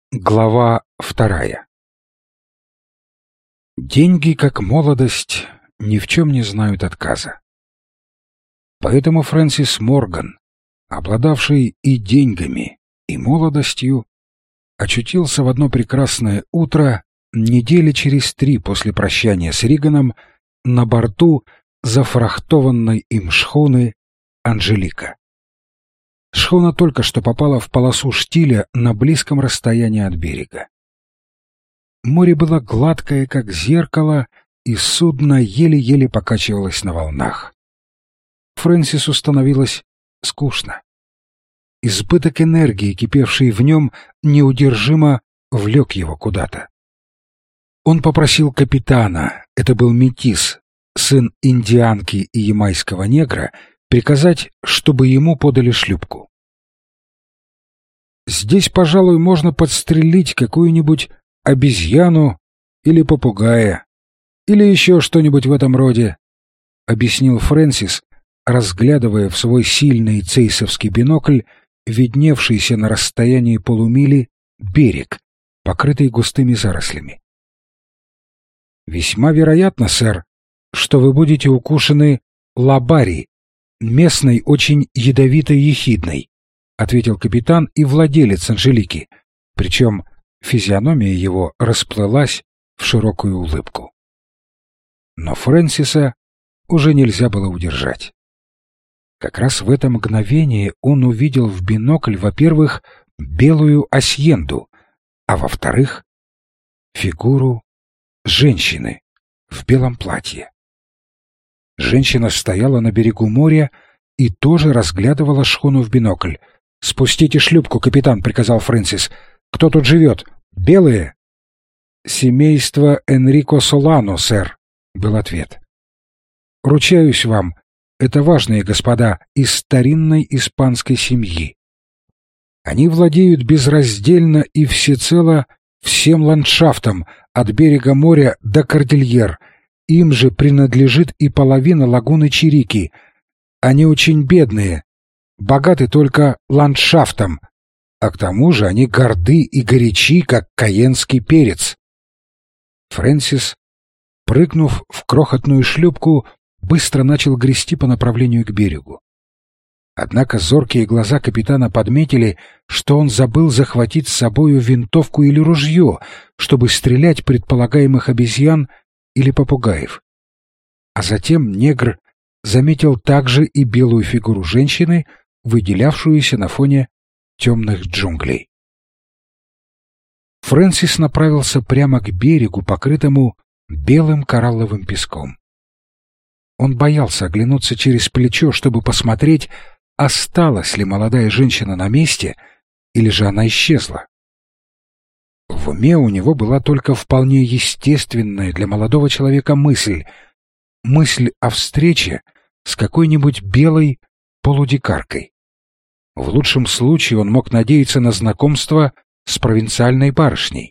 Глава 2. Деньги, как молодость, ни в чем не знают отказа. Поэтому Фрэнсис Морган, обладавший и деньгами, и молодостью, очутился в одно прекрасное утро, недели через 3 после прощания с Риганом, на борту зафрахтованной им шхуны «Анжелика». Шхуна только что попала в полосу штиля на близком расстоянии от берега. Море было гладкое, как зеркало, и судно еле-еле покачивалось на волнах. Фрэнсису становилось скучно. Избыток энергии, кипевший в нем, неудержимо влек его куда-то. Он попросил капитана, это был метис, сын индианки и ямайского негра, приказать, чтобы ему подали шлюпку. «Здесь, пожалуй, можно подстрелить какую-нибудь обезьяну или попугая, или еще что-нибудь в этом роде», — объяснил Фрэнсис, разглядывая в свой сильный цейсовский бинокль видневшийся на расстоянии полумили берег, покрытый густыми зарослями. «Весьма вероятно, сэр, что вы будете укушены лабари, местной очень ядовитой ехидной», — ответил капитан и владелец Анжелики, причем физиономия его расплылась в широкую улыбку. Но Фрэнсиса уже нельзя было удержать. Как раз в это мгновение он увидел в бинокль, во-первых, белую асьенду, а во-вторых, фигуру женщины в белом платье. Женщина стояла на берегу моря и тоже разглядывала шхуну в бинокль. «Спустите шлюпку, капитан», — приказал Фрэнсис. «Кто тут живет? Белые?» «Семейство Энрико Солано, сэр», — был ответ. «Ручаюсь вам, это важные господа из старинной испанской семьи. Они владеют безраздельно и всецело всем ландшафтом от берега моря до Кордильер. Им же принадлежит и половина лагуны Чирики. Они очень бедные, богаты только ландшафтом, а к тому же они горды и горячи, как каенский перец». Фрэнсис, прыгнув в крохотную шлюпку, быстро начал грести по направлению к берегу. Однако зоркие глаза капитана подметили, что он забыл захватить с собою винтовку или ружье, чтобы стрелять предполагаемых обезьян или попугаев. А затем негр заметил также и белую фигуру женщины, выделявшуюся на фоне темных джунглей. Фрэнсис направился прямо к берегу, покрытому белым коралловым песком. Он боялся оглянуться через плечо, чтобы посмотреть, осталась ли молодая женщина на месте, или же она исчезла. В уме у него была только вполне естественная для молодого человека мысль о встрече с какой-нибудь белой полудикаркой. В лучшем случае он мог надеяться на знакомство с провинциальной барышней.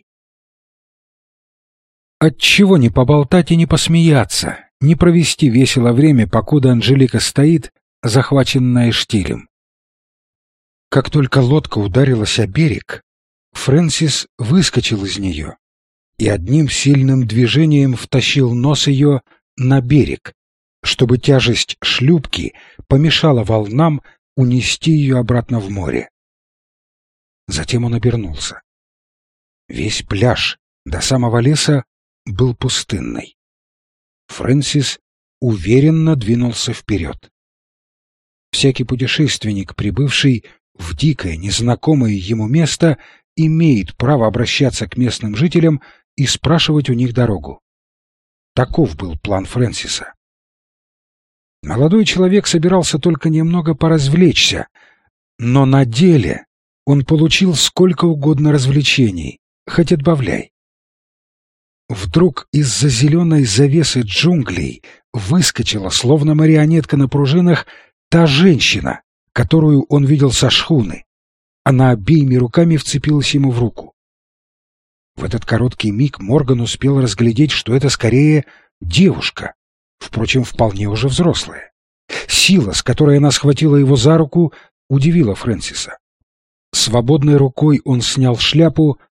Отчего не поболтать и не посмеяться, не провести весело время, покуда Анжелика стоит, захваченная штилем? Как только лодка ударилась о берег, Фрэнсис выскочил из нее и одним сильным движением втащил нос ее на берег, чтобы тяжесть шлюпки помешала волнам унести ее обратно в море. Затем он обернулся. Весь пляж до самого леса был пустынный. Фрэнсис уверенно двинулся вперед. Всякий путешественник, прибывший в дикое, незнакомое ему место, имеет право обращаться к местным жителям и спрашивать у них дорогу. Таков был план Фрэнсиса. Молодой человек собирался только немного поразвлечься, но на деле он получил сколько угодно развлечений, хоть отбавляй. Вдруг из-за зеленой завесы джунглей выскочила, словно марионетка на пружинах, та женщина, которую он видел со шхуны. Она обеими руками вцепилась ему в руку. В этот короткий миг Морган успел разглядеть, что это скорее девушка, впрочем, вполне уже взрослая. Сила, с которой она схватила его за руку, удивила Фрэнсиса. Свободной рукой он снял шляпу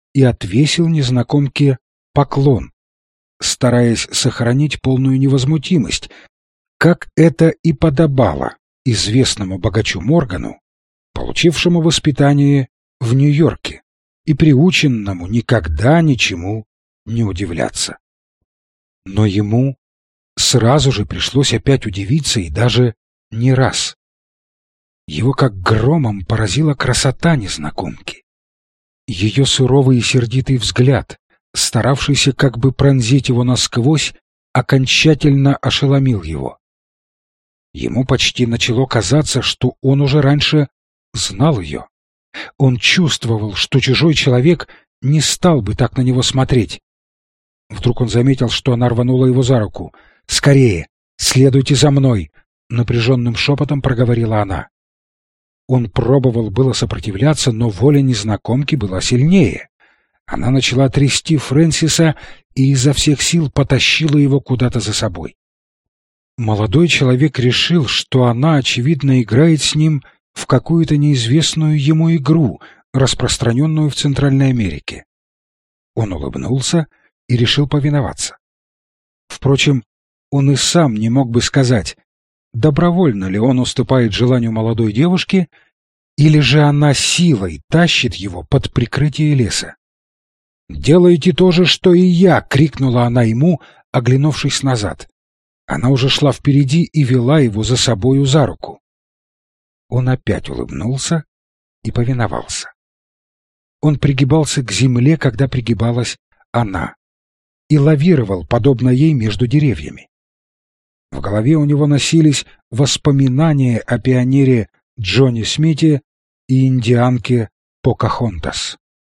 и отвесил незнакомке поклон, стараясь сохранить полную невозмутимость, как это и подобало известному богачу Моргану, получившему воспитание в Нью-Йорке и приученному никогда ничему не удивляться. Но ему сразу же пришлось опять удивиться, и даже не раз. Его как громом поразила красота незнакомки. Ее суровый и сердитый взгляд, старавшийся как бы пронзить его насквозь, окончательно ошеломил его. Ему почти начало казаться, что он уже раньше знал ее. Он чувствовал, что чужой человек не стал бы так на него смотреть. Вдруг он заметил, что она рванула его за руку. «Скорее! Следуйте за мной!» — напряженным шепотом проговорила она. Он пробовал было сопротивляться, но воля незнакомки была сильнее. Она начала трясти Фрэнсиса и изо всех сил потащила его куда-то за собой. Молодой человек решил, что она, очевидно, играет с ним в какую-то неизвестную ему игру, распространенную в Центральной Америке. Он улыбнулся и решил повиноваться. Впрочем, он и сам не мог бы сказать, добровольно ли он уступает желанию молодой девушки, или же она силой тащит его под прикрытие леса. «Делайте то же, что и я!» — крикнула она ему, оглянувшись назад. Она уже шла впереди и вела его за собою за руку. Он опять улыбнулся и повиновался. Он пригибался к земле, когда пригибалась она, и лавировал, подобно ей, между деревьями. В голове у него носились воспоминания о пионере Джонни Смите и индианке Покахонтас.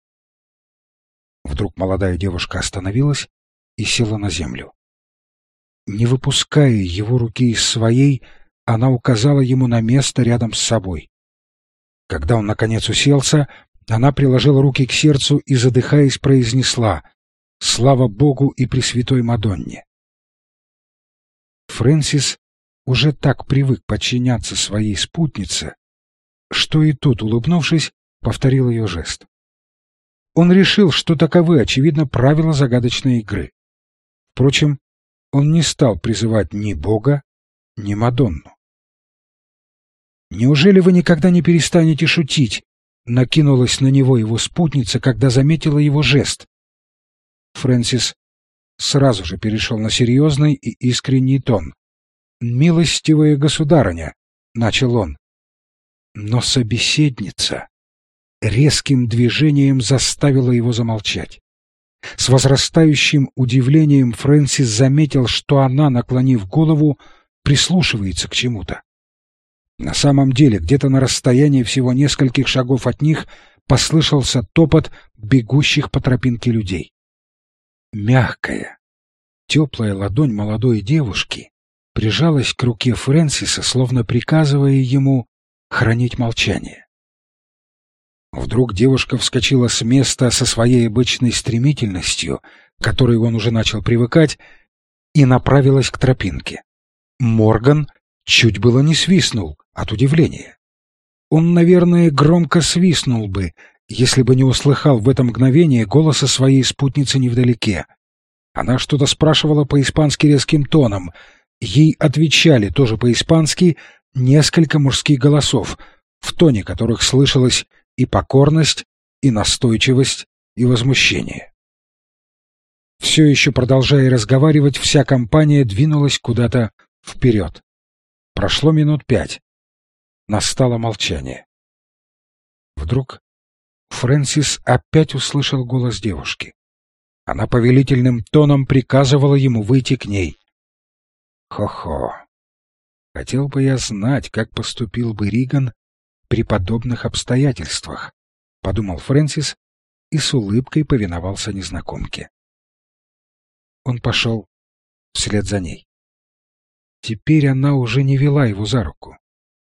Вдруг молодая девушка остановилась и села на землю. Не выпуская его руки из своей, она указала ему на место рядом с собой. Когда он наконец уселся, она приложила руки к сердцу и, задыхаясь, произнесла: «Слава Богу и Пресвятой Мадонне!» Фрэнсис уже так привык подчиняться своей спутнице, что и тут, улыбнувшись, повторил ее жест. Он решил, что таковы, очевидно, правила загадочной игры. Впрочем, он не стал призывать ни Бога, ни Мадонну. «Неужели вы никогда не перестанете шутить?» — накинулась на него его спутница, когда заметила его жест. Фрэнсис сразу же перешел на серьезный и искренний тон. «Милостивая государыня», — начал он. Но собеседница резким движением заставила его замолчать. С возрастающим удивлением Фрэнсис заметил, что она, наклонив голову, прислушивается к чему-то. На самом деле, где-то на расстоянии всего нескольких шагов от них послышался топот бегущих по тропинке людей. Мягкая, теплая ладонь молодой девушки прижалась к руке Фрэнсиса, словно приказывая ему хранить молчание. Вдруг девушка вскочила с места со своей обычной стремительностью, к которой он уже начал привыкать, и направилась к тропинке. Морган чуть было не свистнул от удивления. Он, наверное, громко свистнул бы, если бы не услыхал в это мгновение голоса своей спутницы невдалеке. Она что-то спрашивала по-испански резким тоном. Ей отвечали тоже по-испански несколько мужских голосов, в тоне которых слышалась и покорность, и настойчивость, и возмущение. Все еще продолжая разговаривать, вся компания двинулась куда-то вперед. Прошло минут 5. Настало молчание. Вдруг Фрэнсис опять услышал голос девушки. Она повелительным тоном приказывала ему выйти к ней. «Хо-хо! Хотел бы я знать, как поступил бы Риган при подобных обстоятельствах», — подумал Фрэнсис и с улыбкой повиновался незнакомке. Он пошел вслед за ней. Теперь она уже не вела его за руку.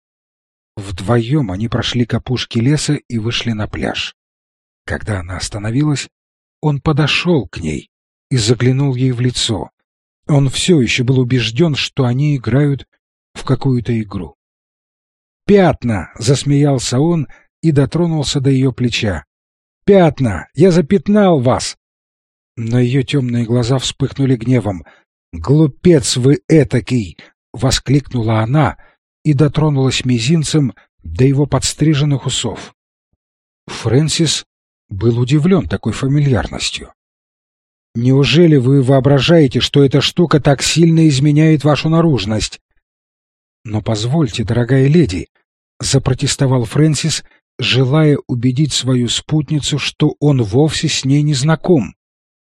Вдвоем они прошли к опушке леса и вышли на пляж. Когда она остановилась, он подошел к ней и заглянул ей в лицо. Он все еще был убежден, что они играют в какую-то игру. «Пятна!» — засмеялся он и дотронулся до ее плеча. пятна! Я запятнал вас!» Но ее темные глаза вспыхнули гневом. «Глупец вы этакий!» — воскликнула она и дотронулась мизинцем до его подстриженных усов. Фрэнсис был удивлен такой фамильярностью. «Неужели вы воображаете, что эта штука так сильно изменяет вашу наружность?» «Но позвольте, дорогая леди», — запротестовал Фрэнсис, желая убедить свою спутницу, что он вовсе с ней не знаком.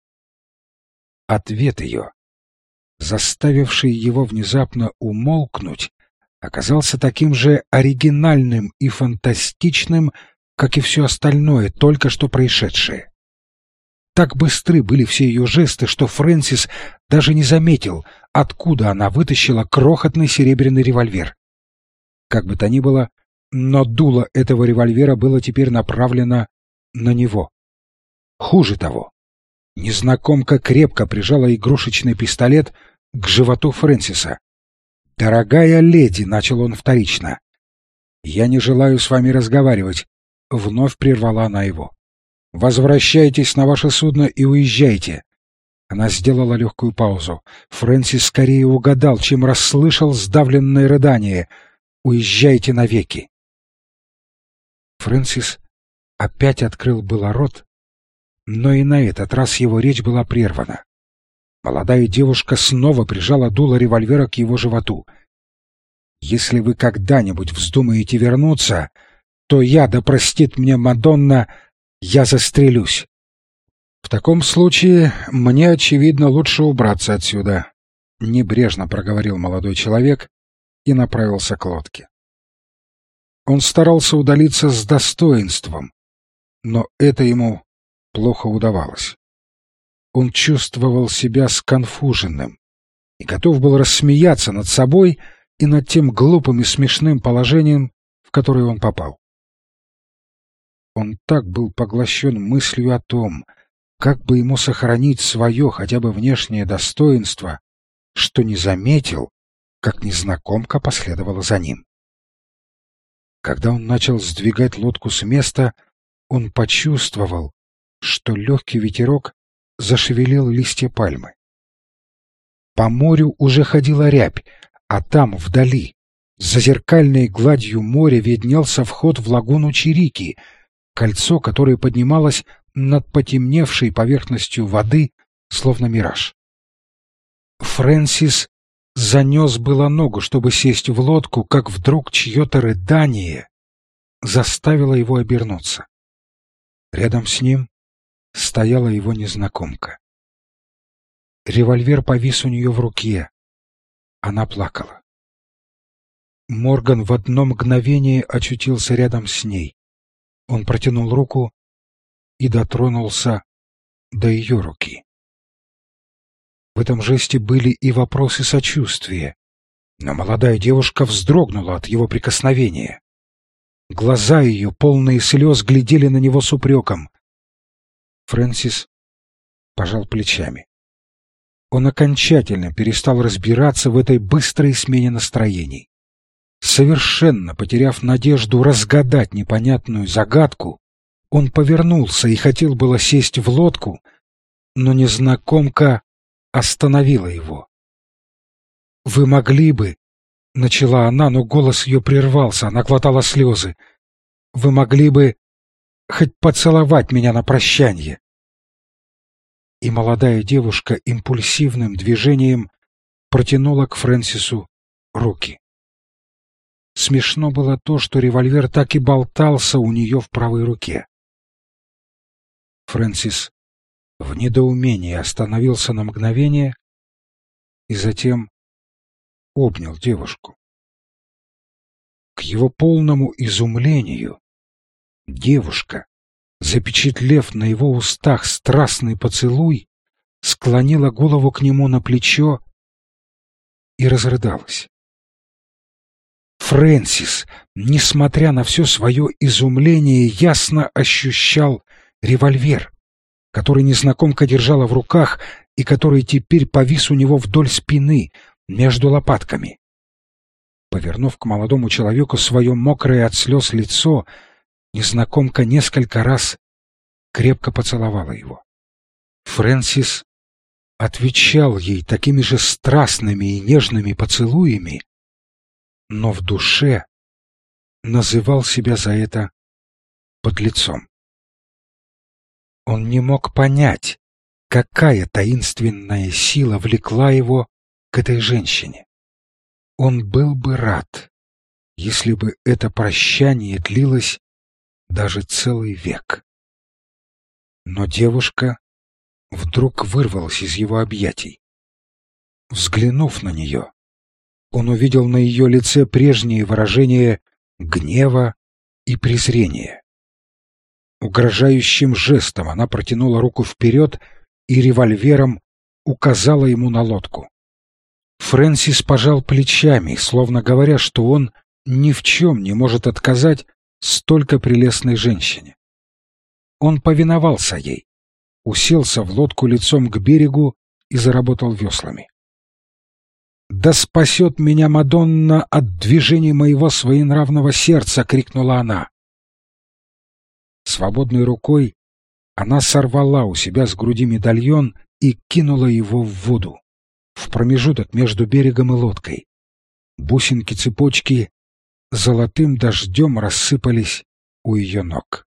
Ответ ее, заставивший его внезапно умолкнуть, оказался таким же оригинальным и фантастичным, как и все остальное, только что происшедшее. Так быстры были все ее жесты, что Фрэнсис даже не заметил, откуда она вытащила крохотный серебряный револьвер. Как бы то ни было, но дуло этого револьвера было теперь направлено на него. Хуже того, незнакомка крепко прижала игрушечный пистолет к животу Фрэнсиса. «Дорогая леди», — начал он вторично, — «я не желаю с вами разговаривать», — вновь прервала она его. «Возвращайтесь на ваше судно и уезжайте». Она сделала легкую паузу. Фрэнсис скорее угадал, чем расслышал сдавленное рыдание. «Уезжайте навеки». Фрэнсис опять открыл было рот, но и на этот раз его речь была прервана. Молодая девушка снова прижала дуло револьвера к его животу. «Если вы когда-нибудь вздумаете вернуться, то я, да простит мне Мадонна, я застрелюсь. В таком случае мне, очевидно, лучше убраться отсюда», — небрежно проговорил молодой человек и направился к лодке. Он старался удалиться с достоинством, но это ему плохо удавалось. Он чувствовал себя сконфуженным и готов был рассмеяться над собой и над тем глупым и смешным положением, в которое он попал. Он так был поглощен мыслью о том, как бы ему сохранить свое хотя бы внешнее достоинство, что не заметил, как незнакомка последовала за ним. Когда он начал сдвигать лодку с места, он почувствовал, что легкий ветерок зашевелил листья пальмы. По морю уже ходила рябь, а там, вдали, за зеркальной гладью моря виднелся вход в лагуну Чирики, кольцо, которое поднималось над потемневшей поверхностью воды, словно мираж. Фрэнсис занес было ногу, чтобы сесть в лодку, как вдруг чье-то рыдание заставило его обернуться. Рядом с ним стояла его незнакомка. Револьвер повис у нее в руке. Она плакала. Морган в одно мгновение очутился рядом с ней. Он протянул руку и дотронулся до ее руки. В этом жесте были и вопросы сочувствия, но молодая девушка вздрогнула от его прикосновения. Глаза ее, полные слез, глядели на него с упреком. Фрэнсис пожал плечами. Он окончательно перестал разбираться в этой быстрой смене настроений. Совершенно потеряв надежду разгадать непонятную загадку, он повернулся и хотел было сесть в лодку, но незнакомка остановила его. «Вы могли бы...» — начала она, но голос ее прервался, она глотала слезы. «Вы могли бы хоть поцеловать меня на прощанье». И молодая девушка импульсивным движением протянула к Фрэнсису руки. Смешно было то, что револьвер так и болтался у нее в правой руке. Фрэнсис в недоумении остановился на мгновение и затем обнял девушку. К его полному изумлению девушка, запечатлев на его устах страстный поцелуй, склонила голову к нему на плечо и разрыдалась. Фрэнсис, несмотря на все свое изумление, ясно ощущал револьвер, который незнакомка держала в руках и который теперь повис у него вдоль спины, между лопатками. Повернув к молодому человеку свое мокрое от слез лицо, незнакомка несколько раз крепко поцеловала его. Фрэнсис отвечал ей такими же страстными и нежными поцелуями, но в душе называл себя за это подлецом. Он не мог понять, какая таинственная сила влекла его к этой женщине. Он был бы рад, если бы это прощание длилось даже целый век. Но девушка вдруг вырвалась из его объятий. Взглянув на нее, он увидел на ее лице прежние выражения гнева и презрения. Угрожающим жестом она протянула руку вперед и револьвером указала ему на лодку. Фрэнсис пожал плечами, словно говоря, что он ни в чем не может отказать столько прелестной женщине. Он повиновался ей, уселся в лодку лицом к берегу и заработал веслами. «Да спасет меня Мадонна от движений моего своенравного сердца!» — крикнула она. Свободной рукой она сорвала у себя с груди медальон и кинула его в воду, в промежуток между берегом и лодкой. Бусинки цепочки золотым дождем рассыпались у ее ног.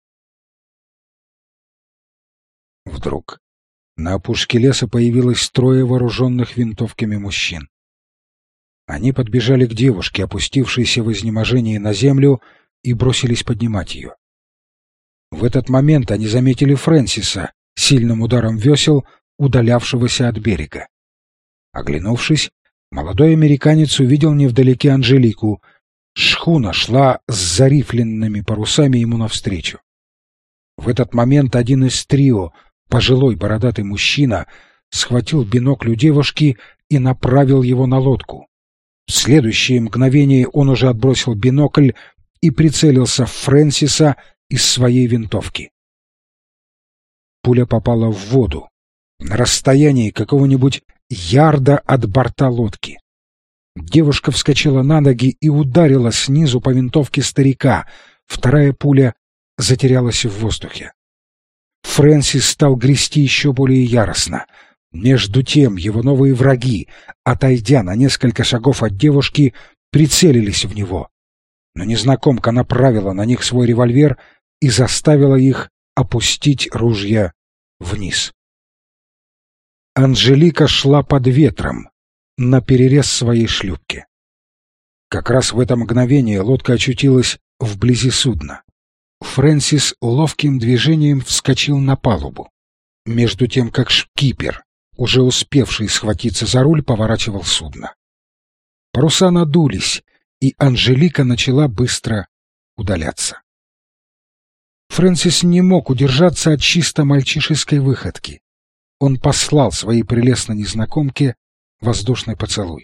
Вдруг на опушке леса появилось трое вооруженных винтовками мужчин. Они подбежали к девушке, опустившейся в изнеможении на землю, и бросились поднимать ее. В этот момент они заметили Фрэнсиса, сильным ударом весел, удалявшегося от берега. Оглянувшись, молодой американец увидел невдалеке Анжелику. Шхуна шла с зарифленными парусами ему навстречу. В этот момент один из трио, пожилой бородатый мужчина, схватил бинокль у девушки и направил его на лодку. В следующее мгновение он уже отбросил бинокль и прицелился в Фрэнсиса из своей винтовки. Пуля попала в воду на расстоянии какого-нибудь ярда от борта лодки. Девушка вскочила на ноги и ударила снизу по винтовке старика. Вторая пуля затерялась в воздухе. Фрэнсис стал грести еще более яростно. Между тем его новые враги, отойдя на несколько шагов от девушки, прицелились в него. Но незнакомка направила на них свой револьвер и заставила их опустить ружья вниз. Анжелика шла под ветром, наперерез своей шлюпке. Как раз в это мгновение лодка очутилась вблизи судна. Фрэнсис ловким движением вскочил на палубу, между тем как шкипер, уже успевший схватиться за руль, поворачивал судно. Паруса надулись, и Анжелика начала быстро удаляться. Фрэнсис не мог удержаться от чисто мальчишеской выходки. Он послал своей прелестной незнакомке воздушный поцелуй.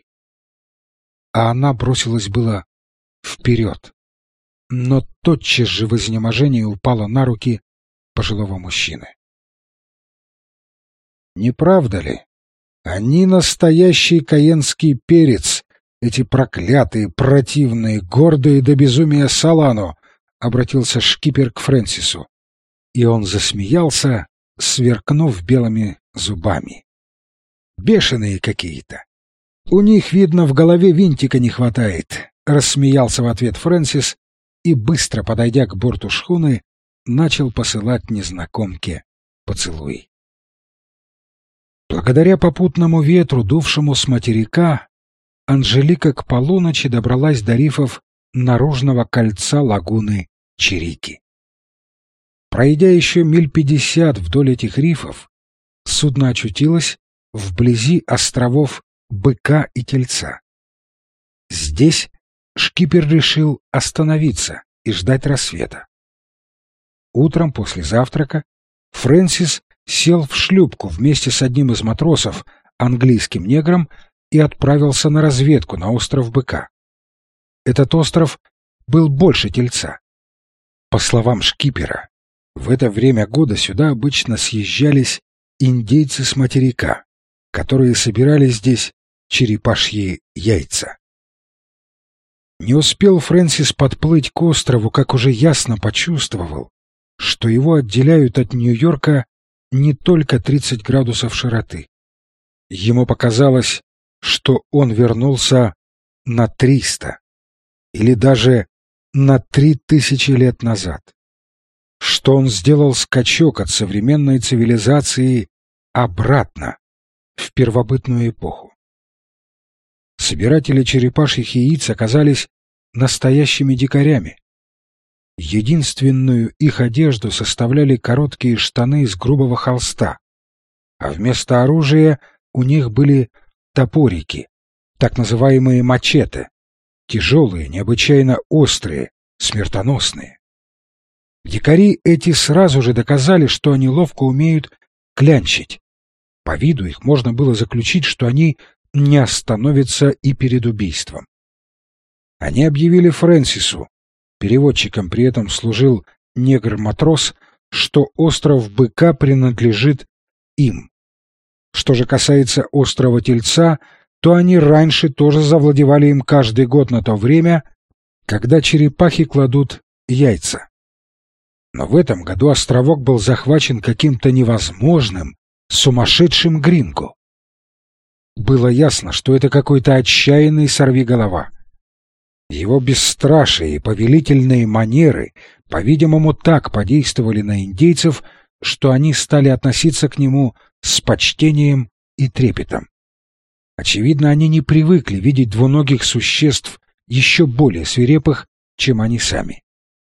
А она бросилась было вперед, но тотчас же в изнеможении упала на руки пожилого мужчины. «Не правда ли? Они настоящий каенский перец, эти проклятые, противные, гордые до безумия Солано!» — обратился шкипер к Фрэнсису, и он засмеялся, сверкнув белыми зубами. «Бешеные какие-то! У них, видно, в голове винтика не хватает!» — рассмеялся в ответ Фрэнсис и, быстро подойдя к борту шхуны, начал посылать незнакомке поцелуй. Благодаря попутному ветру, дувшему с материка, Анжелика к полуночи добралась до рифов наружного кольца лагуны Чирики. Пройдя еще миль 50 вдоль этих рифов, судно очутилось вблизи островов Быка и Тельца. Здесь шкипер решил остановиться и ждать рассвета. Утром после завтрака Фрэнсис сел в шлюпку вместе с одним из матросов, английским негром, и отправился на разведку на остров Быка. Этот остров был больше Тельца. По словам шкипера, в это время года сюда обычно съезжались индейцы с материка, которые собирали здесь черепашьи яйца. Не успел Фрэнсис подплыть к острову, как уже ясно почувствовал, что его отделяют от Нью-Йорка не только 30 градусов широты. Ему показалось, что он вернулся на 300 или даже на 3000 лет назад, что он сделал скачок от современной цивилизации обратно, в первобытную эпоху. Собиратели черепашьих яиц оказались настоящими дикарями. Единственную их одежду составляли короткие штаны из грубого холста, а вместо оружия у них были топорики, так называемые мачете, тяжелые, необычайно острые, смертоносные. Дикари эти сразу же доказали, что они ловко умеют клянчить. По виду их можно было заключить, что они не остановятся и перед убийством. Они объявили Фрэнсису, переводчиком при этом служил негр-матрос, что остров Быка принадлежит им. Что же касается острова Тельца, то они раньше тоже завладевали им каждый год на то время, когда черепахи кладут яйца. Но в этом году островок был захвачен каким-то невозможным, сумасшедшим гринго. Было ясно, что это какой-то отчаянный сорвиголова. Его бесстрашие и повелительные манеры, по-видимому, так подействовали на индейцев, что они стали относиться к нему с почтением и трепетом. Очевидно, они не привыкли видеть двуногих существ еще более свирепых, чем они сами.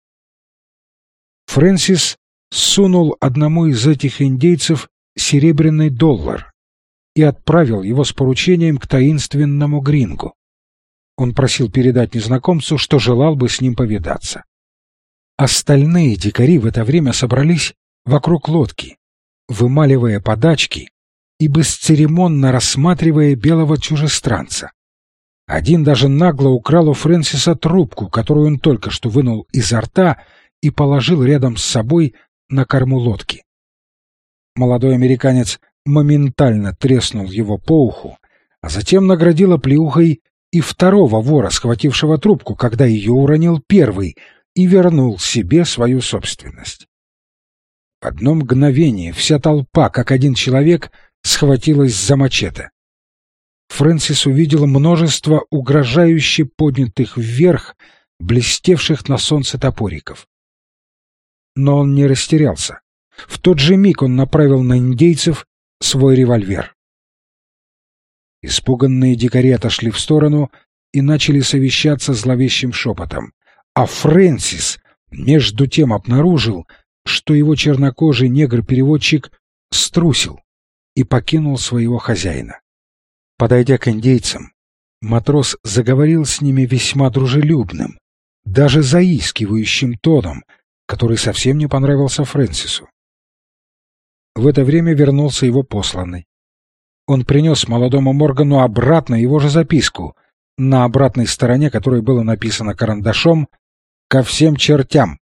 Фрэнсис сунул одному из этих индейцев серебряный доллар и отправил его с поручением к таинственному грингу. Он просил передать незнакомцу, что желал бы с ним повидаться. Остальные дикари в это время собрались вокруг лодки, вымаливая подачки и бесцеремонно рассматривая белого чужестранца. Один даже нагло украл у Фрэнсиса трубку, которую он только что вынул изо рта и положил рядом с собой на корму лодки. Молодой американец моментально треснул его по уху, а затем наградил оплеухой и второго вора, схватившего трубку, когда ее уронил первый, и вернул себе свою собственность. В одно мгновение вся толпа, как один человек, схватилась за мачете. Фрэнсис увидел множество угрожающе поднятых вверх, блестевших на солнце топориков. Но он не растерялся. В тот же миг он направил на индейцев свой револьвер. Испуганные дикари отошли в сторону и начали совещаться зловещим шепотом. А Фрэнсис между тем обнаружил, что его чернокожий негр-переводчик струсил и покинул своего хозяина. Подойдя к индейцам, матрос заговорил с ними весьма дружелюбным, даже заискивающим тоном, который совсем не понравился Фрэнсису. В это время вернулся его посланный. Он принес молодому Моргану обратно его же записку, на обратной стороне которой было написано карандашом «Ко всем чертям».